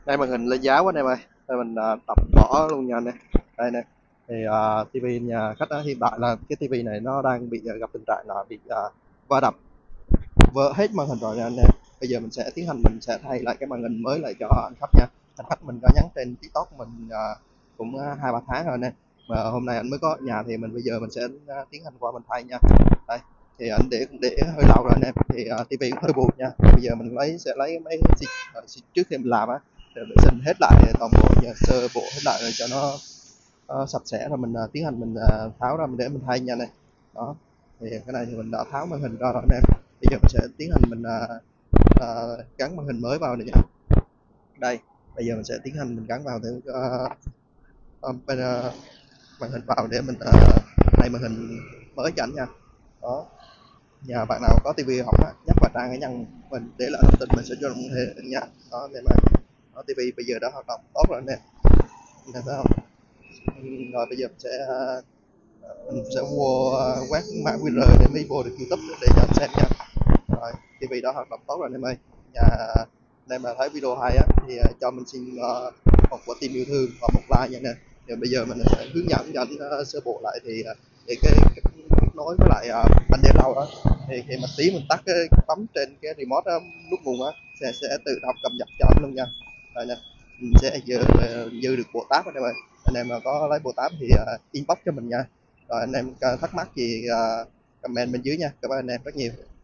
Đây màn hình lên giáo quá anh em ơi. Đây mình tập bỏ luôn nha anh em. Đây nè. Thì tivi nhà khách hiện tại là cái tivi này nó đang bị gặp tình trạng là bị va đập vỡ hết màn hình rồi nè anh em. Bây giờ mình sẽ tiến hành mình sẽ thay lại cái màn hình mới lại cho anh khách nha. Anh khách mình có nhắn trên TikTok mình cũng 2-3 tháng rồi nè. Mà hôm nay anh mới có ở nhà thì mình bây giờ mình sẽ tiến hành qua mình thay nha. Đây thì anh để hơi lâu rồi anh em, thì tivi cũng hơi buồn nha. Bây giờ mình sẽ lấy mấy xịt trước khi mình làm á, để vệ sinh hết lại toàn bộ nhà, sơ bộ hết lại rồi cho nó sạch sẽ, rồi mình tiến hành mình tháo ra mình để mình thay nha này. Đó thì cái này thì mình đã tháo màn hình ra rồi anh em. Bây giờ mình sẽ tiến hành mình gắn màn hình mới vào này nha. Đây bây giờ mình sẽ tiến hành mình gắn vào để bên màn hình vào để mình thay màn hình mới cho ảnh nha. Đó, nhà bạn nào có tivi học á, nhắc vào trang cá nhân mình để lại thông tin mình sẽ cho đồng hệ nha. Đó anh em ơi, đó, tivi bây giờ đã hoạt động tốt rồi anh em, thấy không? Rồi bây giờ mình sẽ vô quét mã QR để mới vô được YouTube để cho anh xem nha. Rồi tivi đã hoạt động tốt rồi anh em ơi. Nhà anh em mà thấy video hay á thì cho mình xin một quả tim yêu thương và một like nha anh em. Thì bây giờ mình sẽ hướng dẫn cho anh sơ bộ lại thì để cái kết nối với lại anh để lâu đó, thì khi mà tí mình tắt cái bấm trên cái remote nút nguồn á sẽ tự động cập nhật cho anh luôn nha. Rồi nè, mình sẽ dư được bộ tab anh em ơi. Anh em mà có lấy bộ tab thì inbox cho mình nha. Rồi anh em thắc mắc gì comment bên dưới nha. Cảm ơn anh em rất nhiều.